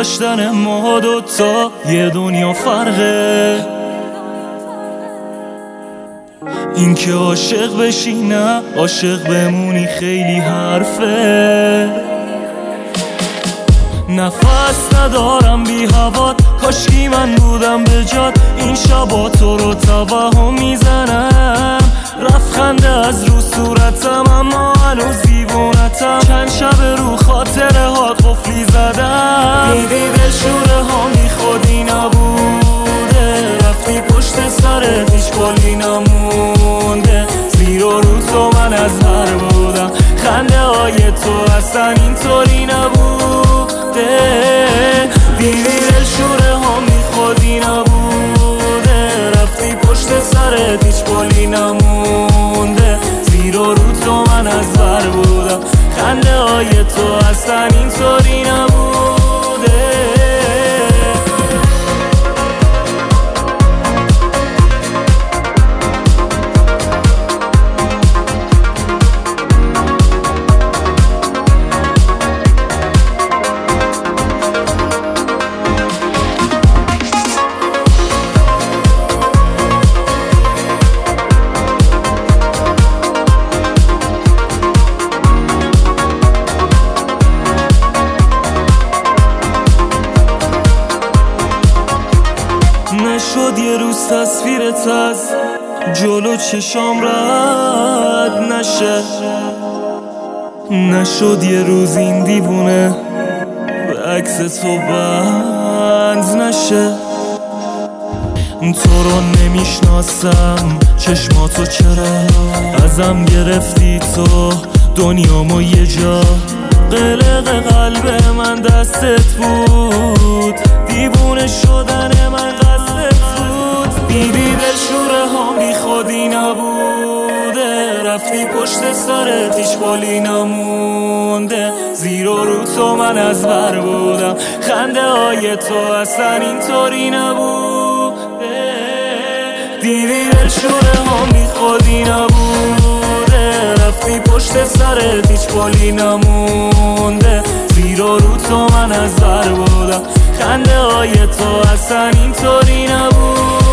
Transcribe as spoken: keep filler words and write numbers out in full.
داشتن ما دوتا یه دنیا فرقه. این که عاشق بشی نه عاشق بمونی خیلی حرفه. نفس ندارم بی هوات، کاشکی من بودم به جات. این شبا تو رو توهم میزنم، رفت خنده از رو صورتم اما هنوز دیوونتم. چند شب رو خاطره هات قفلی زدم. دیدی دلشوره ها بی خودی نبوده، رفتی پشت سرت هیچ کلی نمونده. زیر و رو تو من از هر بودم، خنده های تو اصلا اینطوری نبوده. دیدی دلشوره ها بی خودی نبوده، رفتی پشت سرت هیچ کلی نمونده. زیر و رو تو من از بر بودم، خنده های تو اصلا اینطوری نبوده. نشد یه روز تصویرت از جلو چشام رد نشه، نشد یه روز این دیوونه به عکس تو بند نشه. تو رو نمیشناسم چشماتو چرا ازم گرفتی تو دنیامو یه جا. قلق قلب من دستت بود، دیوونه شدن من قصدت بود. دیدی دلشوره ها بی خودی نبوده، رفتی پشت سرت هیچ کلی نمونده. زیر و رو تو من از بر بودم، خنده های تو اصلا اینطوری نبوده. دیدی دلشوره ها بی خودی نبوده، رفتی پشت سرت هیچ کلی نمونده. زیر و رو تو من از بر بودم، خنده های تو اصلا اینطوری نبود.